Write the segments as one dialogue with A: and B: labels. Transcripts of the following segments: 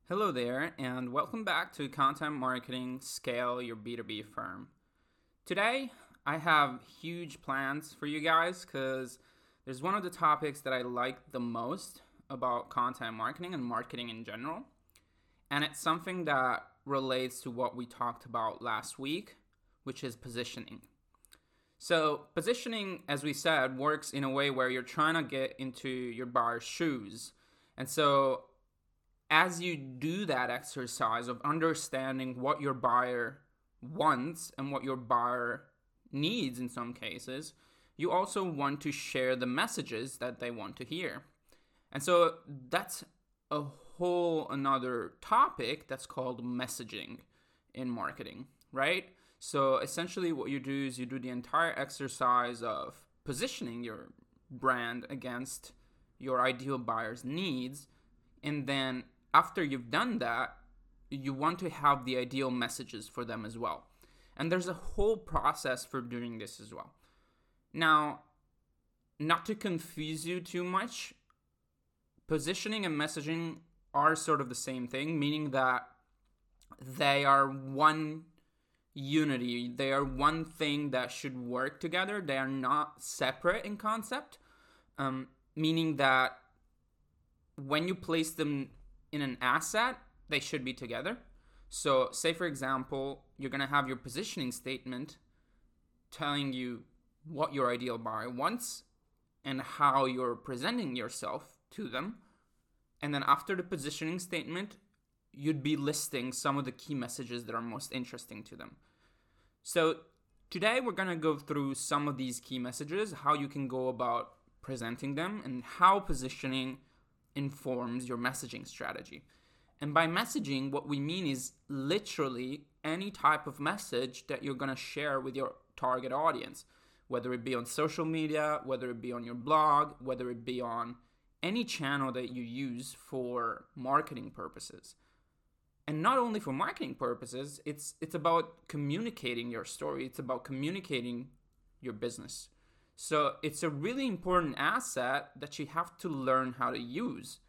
A: Hello there, and welcome back to Content Marketing Scale Your B2B Firm. Today, I have huge plans for you guys because there's one of the topics that I like the most about content marketing and marketing in general, and it's something that relates to what we talked about last week, which is positioning. So, positioning, as we said, works in a way where you're trying to get into your buyer's shoes. And so, as you do that exercise of understanding what your buyer wants and what your buyer needs in some cases, you also want to share the messages that they want to hear. And so that's a whole another topic that's called messaging in marketing, right? So essentially what you do is you do the entire exercise of positioning your brand against your ideal buyer's needs, and then after you've done that, you want to have the ideal messages for them as well. And there's a whole process for doing this as well. Now, not to confuse you too much, positioning and messaging are sort of the same thing, meaning that they are one unity. They are one thing that should work together. They are not separate in concept, meaning that when you place them in an asset, they should be together. So say, for example, you're going to have your positioning statement telling you what your ideal buyer wants and how you're presenting yourself to them. And then after the positioning statement, you'd be listing some of the key messages that are most interesting to them. So today we're going to go through some of these key messages, how you can go about presenting them, and how positioning informs your messaging strategy. And by messaging, what we mean is literally any type of message that you're going to share with your target audience, whether it be on social media, whether it be on your blog, whether it be on any channel that you use for marketing purposes. And not only for marketing purposes, it's about communicating your story. It's about communicating your business. So it's a really important asset that you have to learn how to use.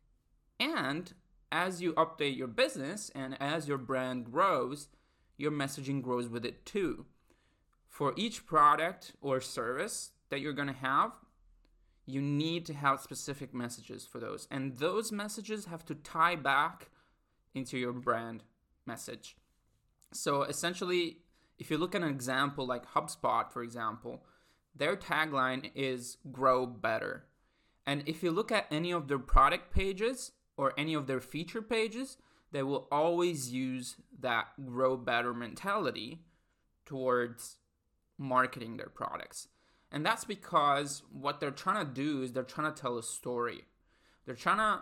A: And as you update your business and as your brand grows, your messaging grows with it too. For each product or service that you're going to have, you need to have specific messages for those. And those messages have to tie back into your brand message. So essentially, if you look at an example like HubSpot, for example, their tagline is grow better. And if you look at any of their product pages or any of their feature pages, they will always use that grow better mentality towards marketing their products. And that's because what they're trying to do is they're trying to tell a story. They're trying to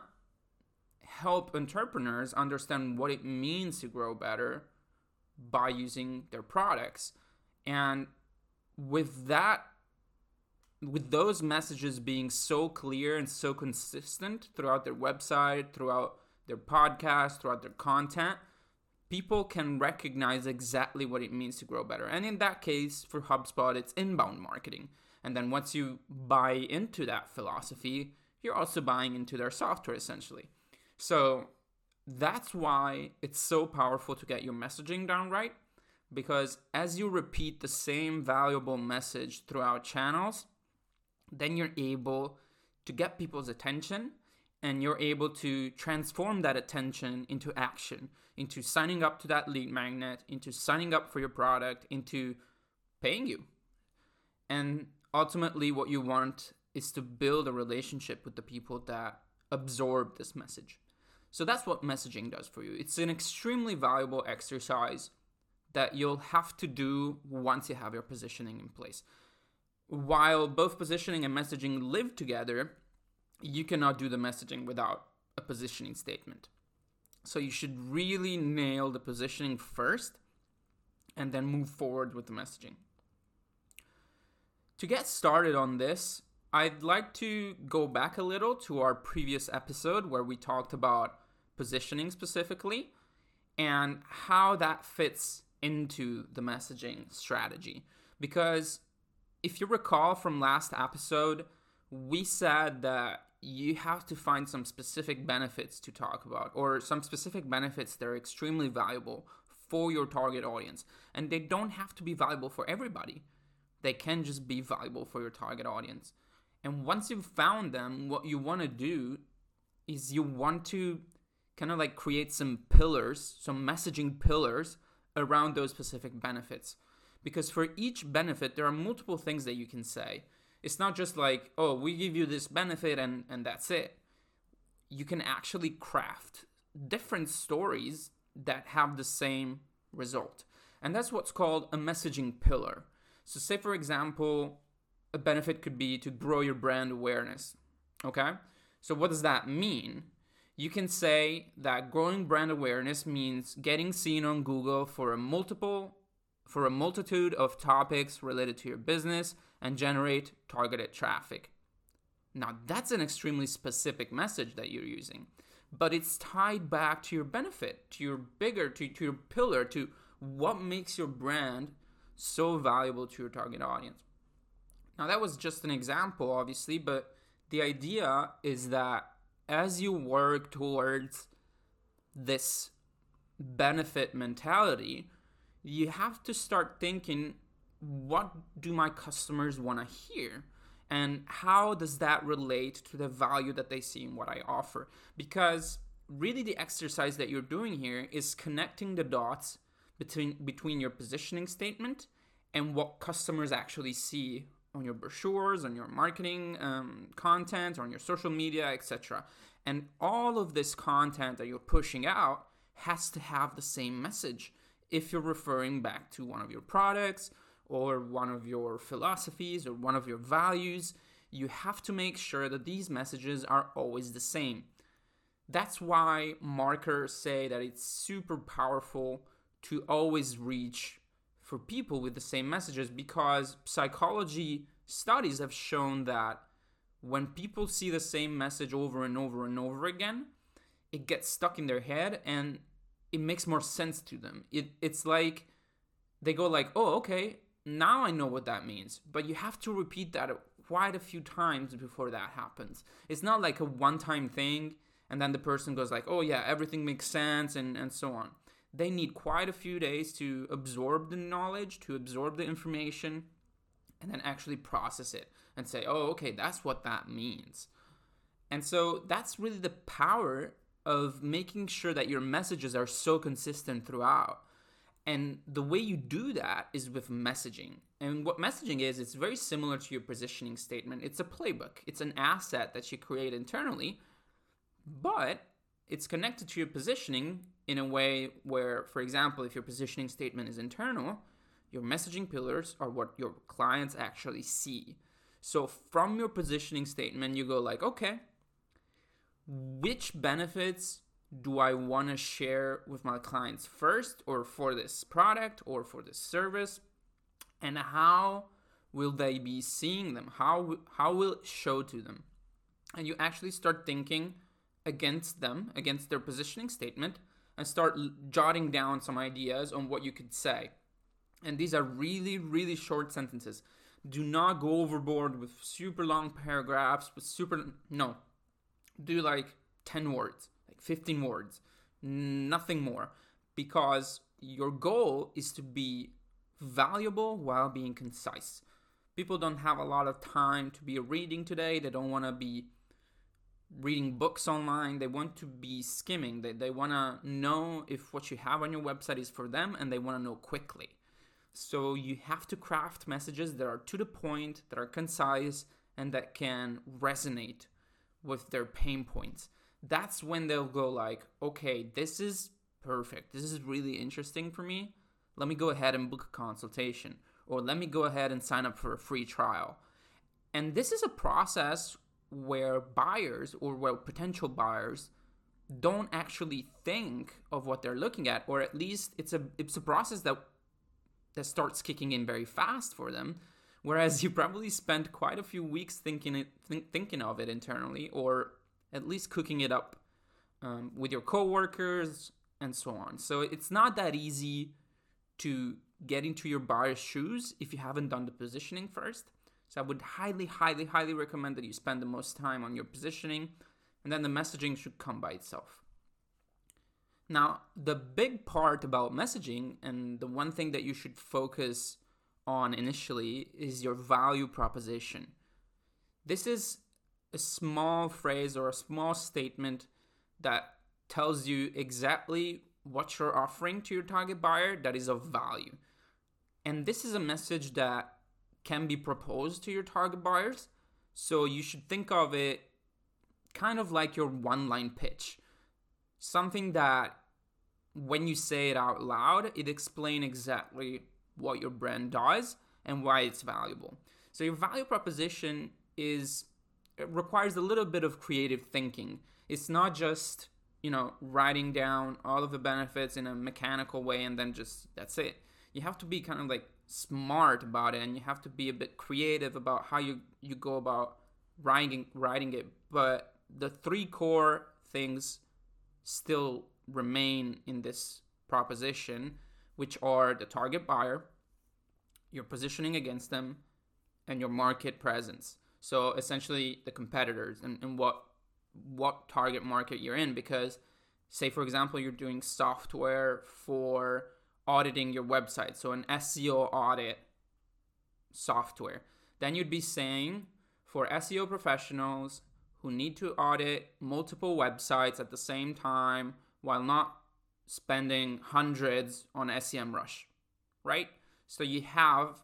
A: help entrepreneurs understand what it means to grow better by using their products. And with those messages being so clear and so consistent throughout their website, throughout their podcast, throughout their content, people can recognize exactly what it means to grow better. And in that case, for HubSpot, it's inbound marketing. And then once you buy into that philosophy, you're also buying into their software essentially. So that's why it's so powerful to get your messaging down right, because as you repeat the same valuable message throughout channels, then you're able to get people's attention, and you're able to transform that attention into action, into signing up to that lead magnet, into signing up for your product, into paying you. And ultimately what you want is to build a relationship with the people that absorb this message. So that's what messaging does for you. It's an extremely valuable exercise that you'll have to do once you have your positioning in place. While both positioning and messaging live together, you cannot do the messaging without a positioning statement. So you should really nail the positioning first and then move forward with the messaging. To get started on this, I'd like to go back a little to our previous episode where we talked about positioning specifically and how that fits into the messaging strategy. Because if you recall from last episode, we said that you have to find some specific benefits to talk about, or some specific benefits that are extremely valuable for your target audience. And they don't have to be valuable for everybody. They can just be valuable for your target audience. And once you've found them, what you want to do is you want to kind of like create some pillars, some messaging pillars around those specific benefits. Because for each benefit, there are multiple things that you can say. It's not just like, oh, we give you this benefit and that's it. You can actually craft different stories that have the same result. And that's what's called a messaging pillar. So say, for example, a benefit could be to grow your brand awareness. Okay? So what does that mean? You can say that growing brand awareness means getting seen on Google for a multitude of topics related to your business and generate targeted traffic. Now, that's an extremely specific message that you're using, but it's tied back to your benefit, to your to your pillar, to what makes your brand so valuable to your target audience. Now, that was just an example, obviously, but the idea is that as you work towards this benefit mentality, you have to start thinking, what do my customers want to hear? And how does that relate to the value that they see in what I offer? Because really the exercise that you're doing here is connecting the dots between your positioning statement and what customers actually see on your brochures, on your marketing content, on your social media, etc. And all of this content that you're pushing out has to have the same message. If you're referring back to one of your products or one of your philosophies or one of your values, you have to make sure that these messages are always the same. That's why marketers say that it's super powerful to always reach for people with the same messages, because psychology studies have shown that when people see the same message over and over and over again, it gets stuck in their head and it makes more sense to them. It's like they go like, oh, okay, now I know what that means. But you have to repeat that quite a few times before that happens. It's not like a one-time thing and then the person goes like, oh yeah, everything makes sense and so on. They need quite a few days to absorb the knowledge, to absorb the information, and then actually process it and say, oh, okay, that's what that means. And so that's really the power of making sure that your messages are so consistent throughout. And the way you do that is with messaging. And what messaging is, it's very similar to your positioning statement. It's a playbook. It's an asset that you create internally, but it's connected to your positioning in a way where, for example, if your positioning statement is internal, your messaging pillars are what your clients actually see. So from your positioning statement, you go like, okay, which benefits do I want to share with my clients first, or for this product or for this service? And how will they be seeing them? How will it show to them? And you actually start thinking against them, against their positioning statement, and start jotting down some ideas on what you could say. And these are really, really short sentences. Do not go overboard with super long paragraphs, no. Do like 10 words, like 15 words, nothing more. Because your goal is to be valuable while being concise. People don't have a lot of time to be reading today. They don't want to be reading books online. They want to be skimming. They want to know if what you have on your website is for them, and they want to know quickly. So you have to craft messages that are to the point, that are concise, and that can resonate with their pain points. That's when they'll go like, okay, this is perfect. This is really interesting for me. Let me go ahead and book a consultation, or let me go ahead and sign up for a free trial. And this is a process where buyers, or where potential buyers, don't actually think of what they're looking at, or at least it's a process that starts kicking in very fast for them, whereas you probably spent quite a few weeks thinking of it internally, or at least cooking it up with your coworkers and so on. So it's not that easy to get into your buyer's shoes if you haven't done the positioning first. So I would highly, highly, highly recommend that you spend the most time on your positioning, and then the messaging should come by itself. Now, the big part about messaging, and the one thing that you should focus on initially, is your value proposition. This is a small phrase or a small statement that tells you exactly what you're offering to your target buyer that is of value. And this is a message that can be proposed to your target buyers. So you should think of it kind of like your one-line pitch. Something that when you say it out loud, it explains exactly what your brand does and why it's valuable. So your value proposition it requires a little bit of creative thinking. It's not just, writing down all of the benefits in a mechanical way and then just that's it. You have to be kind of like smart about it, and you have to be a bit creative about how you go about writing it. But the three core things still remain in this proposition, which are the target buyer, your positioning against them, and your market presence. So essentially the competitors and what target market you're in. Because say, for example, you're doing software for auditing your website, so an SEO audit software, then you'd be saying for SEO professionals who need to audit multiple websites at the same time while not spending hundreds on SEMrush, right? So you have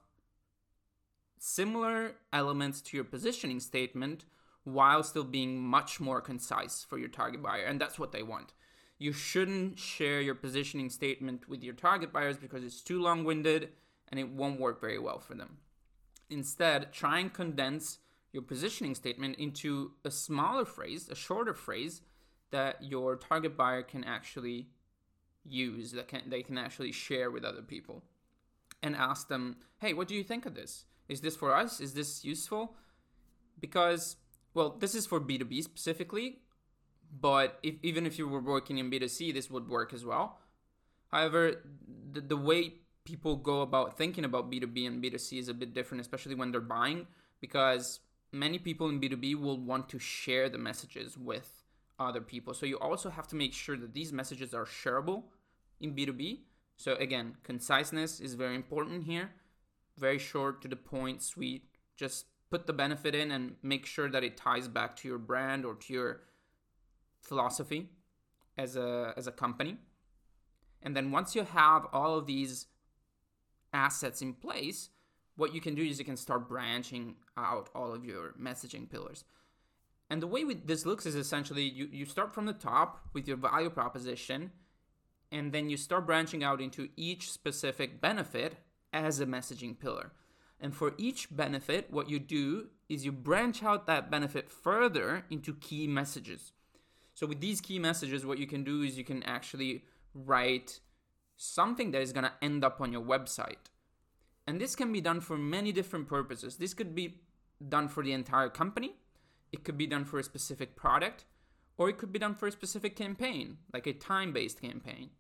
A: similar elements to your positioning statement while still being much more concise for your target buyer, and that's what they want. You shouldn't share your positioning statement with your target buyers because it's too long-winded and it won't work very well for them. Instead, try and condense your positioning statement into a smaller phrase, a shorter phrase that your target buyer can actually use, that they can actually share with other people, and ask them, hey, what do you think of this? Is this for us? Is this useful? Because, well, this is for B2B specifically, but even if you were working in B2C, this would work as well. However, the way people go about thinking about B2B and B2C is a bit different, especially when they're buying, because many people in B2B will want to share the messages with other people. So you also have to make sure that these messages are shareable in B2B. So again, conciseness is very important here. Very short, to the point, sweet. Just put the benefit in and make sure that it ties back to your brand or to your philosophy as a company. And then once you have all of these assets in place, what you can do is you can start branching out all of your messaging pillars. And the way this looks is essentially you start from the top with your value proposition, and then you start branching out into each specific benefit as a messaging pillar. And for each benefit, what you do is you branch out that benefit further into key messages. So with these key messages, what you can do is you can actually write something that is going to end up on your website. And this can be done for many different purposes. This could be done for the entire company. It could be done for a specific product, or it could be done for a specific campaign, like a time-based campaign.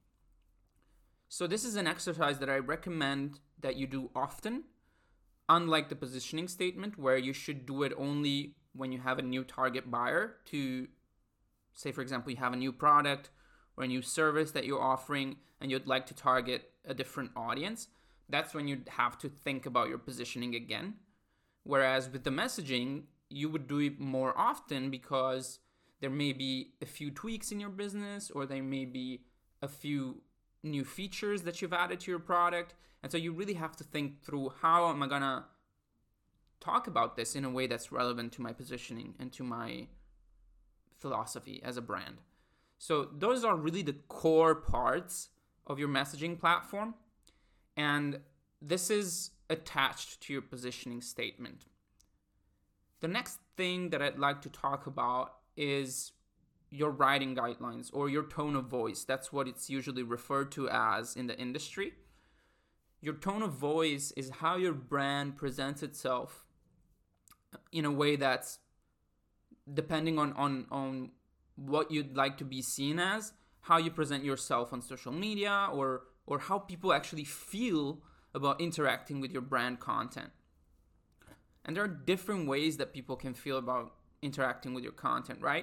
A: So this is an exercise that I recommend that you do often, unlike the positioning statement, where you should do it only when you have a new target buyer. To say, for example, you have a new product or a new service that you're offering and you'd like to target a different audience. That's when you'd have to think about your positioning again. Whereas with the messaging, you would do it more often because there may be a few tweaks in your business, or there may be a few new features that you've added to your product. And so you really have to think through, how am I going to talk about this in a way that's relevant to my positioning and to my philosophy as a brand. So those are really the core parts of your messaging platform. And this is attached to your positioning statement. The next thing that I'd like to talk about is your writing guidelines, or your tone of voice. That's what it's usually referred to as in the industry. Your tone of voice is how your brand presents itself in a way that's depending on what you'd like to be seen as, how you present yourself on social media, or how people actually feel about interacting with your brand content. And there are different ways that people can feel about interacting with your content, right?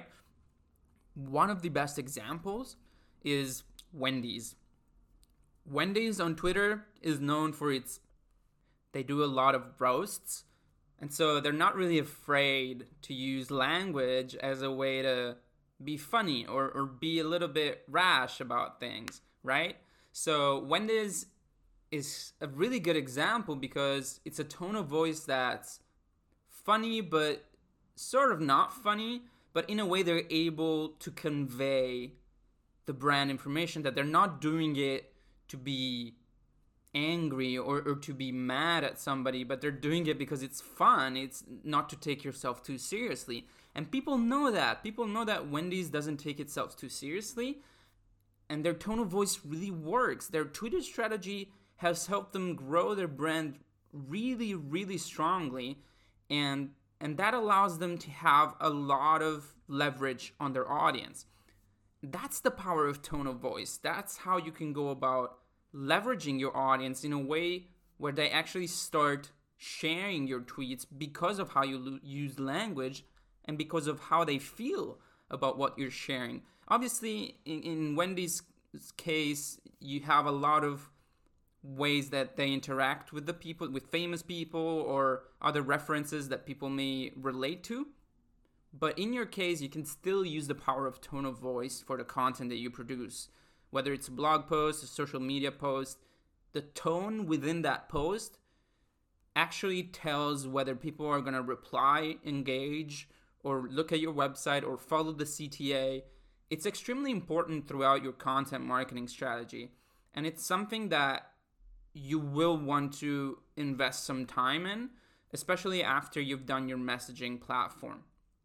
A: One of the best examples is Wendy's. Wendy's on Twitter is known for they do a lot of roasts. And so they're not really afraid to use language as a way to be funny or be a little bit rash about things, right? So Wendy's is a really good example because it's a tone of voice that's funny, but sort of not funny, but in a way they're able to convey the brand information, that they're not doing it to be angry or to be mad at somebody, but they're doing it because it's fun. It's not to take yourself too seriously. And people know that. People know that Wendy's doesn't take itself too seriously, and their tone of voice really works. Their Twitter strategy has helped them grow their brand really, really strongly, and that allows them to have a lot of leverage on their audience. That's the power of tone of voice. That's how you can go about leveraging your audience in a way where they actually start sharing your tweets because of how you use language and because of how they feel about what you're sharing. Obviously, in Wendy's case, you have a lot of ways that they interact with the people, with famous people or other references that people may relate to. But in your case, you can still use the power of tone of voice for the content that you produce. Whether it's a blog post, a social media post, the tone within that post actually tells whether people are going to reply, engage, or look at your website or follow the CTA. It's extremely important throughout your content marketing strategy. And it's something that you will want to invest some time in, especially after you've done your messaging platform.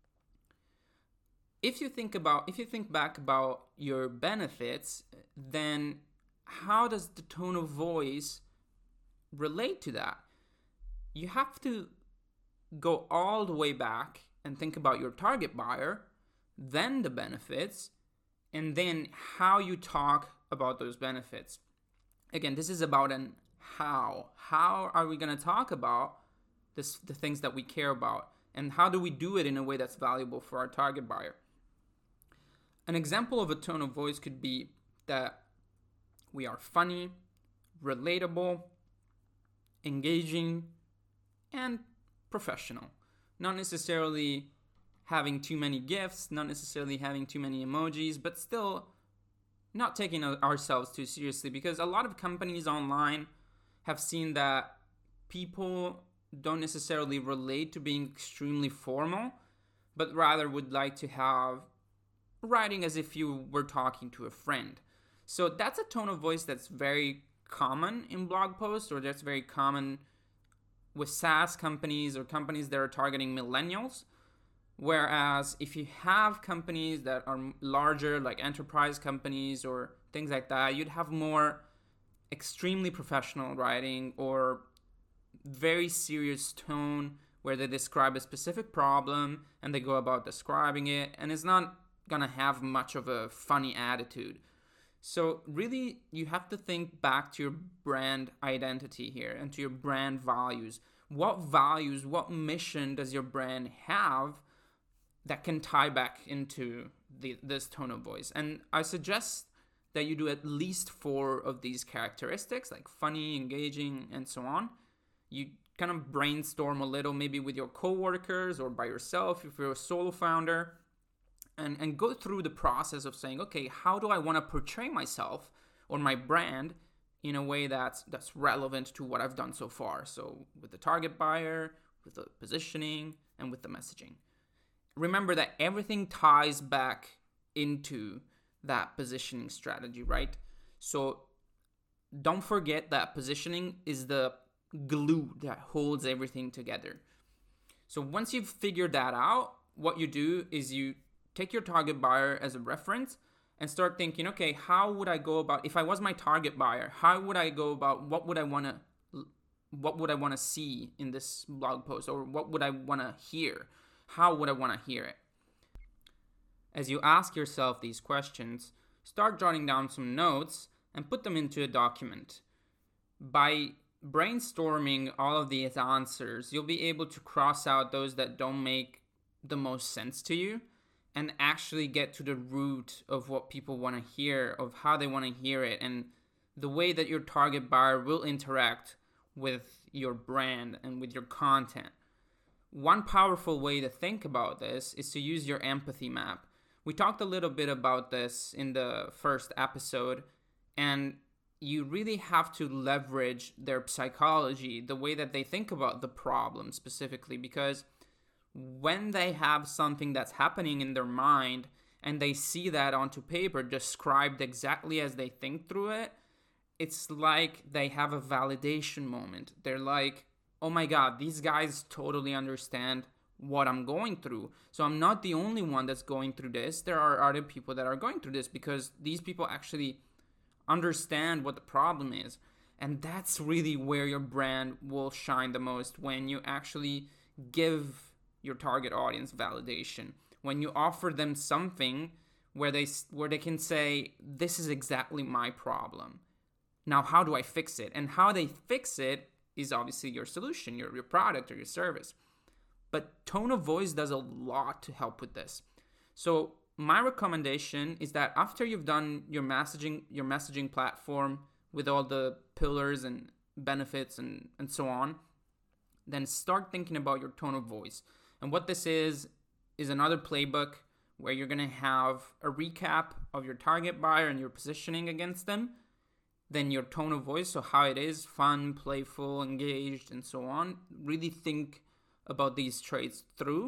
A: If you think back about your benefits, then how does the tone of voice relate to that? You have to go all the way back and think about your target buyer, then the benefits, and then how you talk about those benefits. Again, this is about an how. How are we going to talk about the things that we care about? And how do we do it in a way that's valuable for our target buyer? An example of a tone of voice could be that we are funny, relatable, engaging, and professional. Not necessarily having too many GIFs, not necessarily having too many emojis, but still not taking ourselves too seriously, because a lot of companies online have seen that people don't necessarily relate to being extremely formal, but rather would like to have writing as if you were talking to a friend. So that's a tone of voice that's very common in blog posts, or that's very common with SaaS companies or companies that are targeting millennials. Whereas if you have companies that are larger, like enterprise companies or things like that, you'd have more extremely professional writing or very serious tone where they describe a specific problem and they go about describing it, and it's not gonna have much of a funny attitude. So really, you have to think back to your brand identity here and to your brand values. What mission does your brand have that can tie back into this tone of voice? And I suggest that you do at least 4 of these characteristics, like funny, engaging, and so on. You kind of brainstorm a little, maybe with your coworkers or by yourself if you're a solo founder, and go through the process of saying, okay, how do I want to portray myself or my brand in a way that's relevant to what I've done so far? So with the target buyer, with the positioning, and with the messaging. Remember that everything ties back into that positioning strategy, right? So don't forget that positioning is the glue that holds everything together. So once you've figured that out, what you do is you take your target buyer as a reference and start thinking, okay, how would I go about, if I was my target buyer, how would I go about, what would I want to see in this blog post, or what would I want to hear? How would I want to hear it? As you ask yourself these questions, start jotting down some notes and put them into a document. By brainstorming all of these answers, you'll be able to cross out those that don't make the most sense to you and actually get to the root of what people want to hear, of how they want to hear it, and the way that your target buyer will interact with your brand and with your content. One powerful way to think about this is to use your empathy map. We talked a little bit about this in the first episode, and you really have to leverage their psychology, the way that they think about the problem specifically, because when they have something that's happening in their mind and they see that onto paper described exactly as they think through it, it's like they have a validation moment. They're like, oh my God, these guys totally understand what I'm going through. So I'm not the only one that's going through this. There are other people that are going through this, because these people actually understand what the problem is. And that's really where your brand will shine the most, when you actually give your target audience validation, when you offer them something where they can say, this is exactly my problem. Now, how do I fix it? And how they fix it is obviously your solution, your product or your service. But tone of voice does a lot to help with this. So my recommendation is that after you've done your messaging platform with all the pillars and benefits and so on, then start thinking about your tone of voice. And what this is another playbook where you're going to have a recap of your target buyer and your positioning against them. Then your tone of voice, so how it is, fun, playful, engaged, and so on. Really think about these traits through.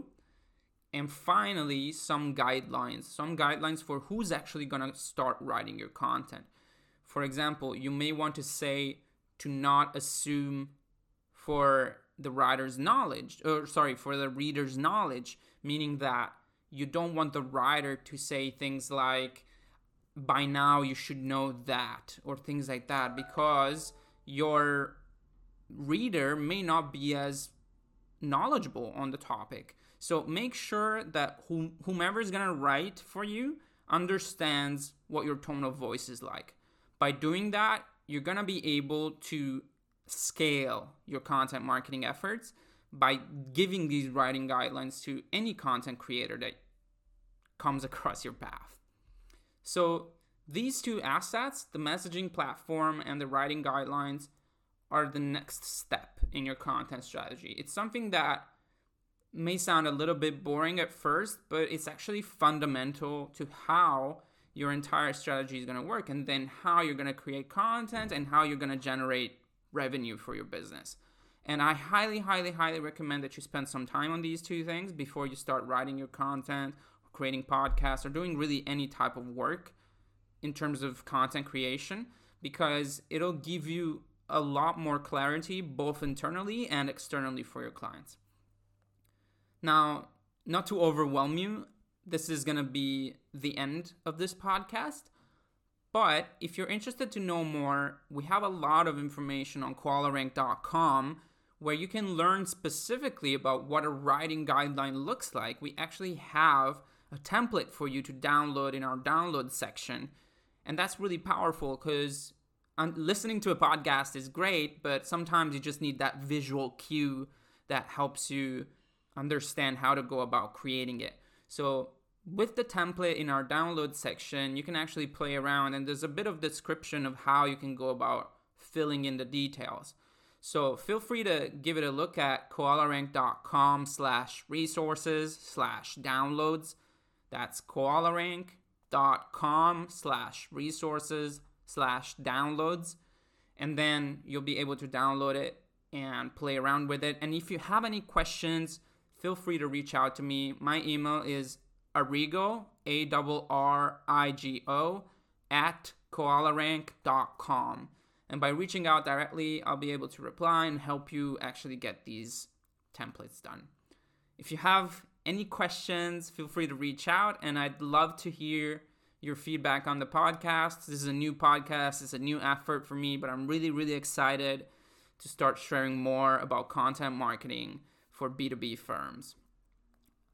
A: And finally, some guidelines for who's actually going to start writing your content. For example, you may want to say to not assume for the reader's knowledge, meaning that you don't want the writer to say things like, by now you should know that, or things like that, because your reader may not be as knowledgeable on the topic. So make sure that whomever is going to write for you understands what your tone of voice is like. By doing that, you're going to be able to scale your content marketing efforts by giving these writing guidelines to any content creator that comes across your path. So these two assets, the messaging platform and the writing guidelines, are the next step in your content strategy. It's something that may sound a little bit boring at first, but it's actually fundamental to how your entire strategy is going to work, and then how you're going to create content and how you're going to generate revenue for your business. And I highly, highly, highly recommend that you spend some time on these two things before you start writing your content, creating podcasts, or doing really any type of work in terms of content creation, because it'll give you a lot more clarity both internally and externally for your clients. Now, not to overwhelm you, this is going to be the end of this podcast, but if you're interested to know more, we have a lot of information on koalarank.com where you can learn specifically about what a writing guideline looks like. We actually have a template for you to download in our download section. And that's really powerful, because listening to a podcast is great, but sometimes you just need that visual cue that helps you understand how to go about creating it. So with the template in our download section, you can actually play around, and there's a bit of description of how you can go about filling in the details. So feel free to give it a look at koalarank.com/resources/downloads. That's koalarank.com/resources/downloads. And then you'll be able to download it and play around with it. And if you have any questions, feel free to reach out to me. My email is Arrigo, ARRIGO, @koalarank.com. And by reaching out directly, I'll be able to reply and help you actually get these templates done. If you have any questions, feel free to reach out, and I'd love to hear your feedback on the podcast. This is a new podcast. It's a new effort for me, but I'm really, really excited to start sharing more about content marketing for B2B firms.